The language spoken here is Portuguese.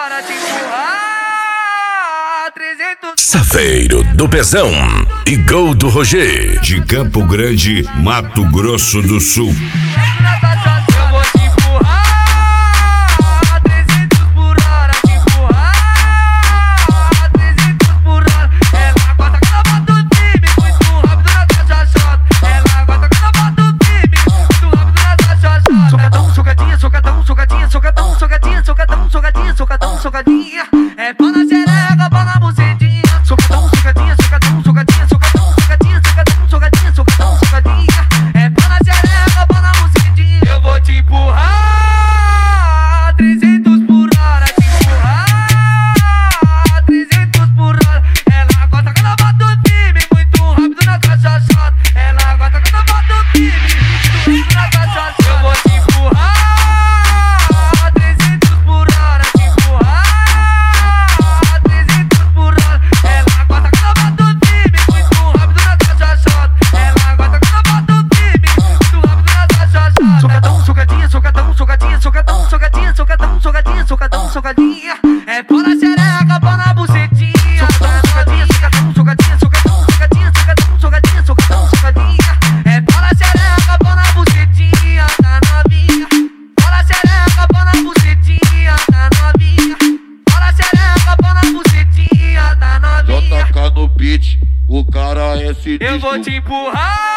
hora de empurrar 300. Safeiro do Pezão e Gol do Roger. De Campo Grande, Mato Grosso do Sul. Socadinha, é pau na xereca, pau na bucetinha. Socadão, socadinha, socadão, socadinha, socadão, socadinha, socadão, socadinha, socadão, socadinha. É pau na xereca, pau na bucetinha. Eu vou te empurrar 300 por hora, te empurrar 300 por hora. Ela gosta quando eu boto firme, muito rápido na caixa chata. Ela gosta quando eu boto firme, muito rápido na caixa chata. Eu vou te empurrar 300 por hora. Socadinha, é pau na xereca, pau na bucetinha. Socadinha, socadão, socadinha, socadão, socadinha, socadão, socadinha, socadão, socadinha. É pau na xereca, pau na bucetinha da novinha. Pau na xereca, pau na bucetinha da novinha. Pau na xereca, pau na bucetinha da novinha. JK no beat, o cara é sinistro. Eu vou te empurrar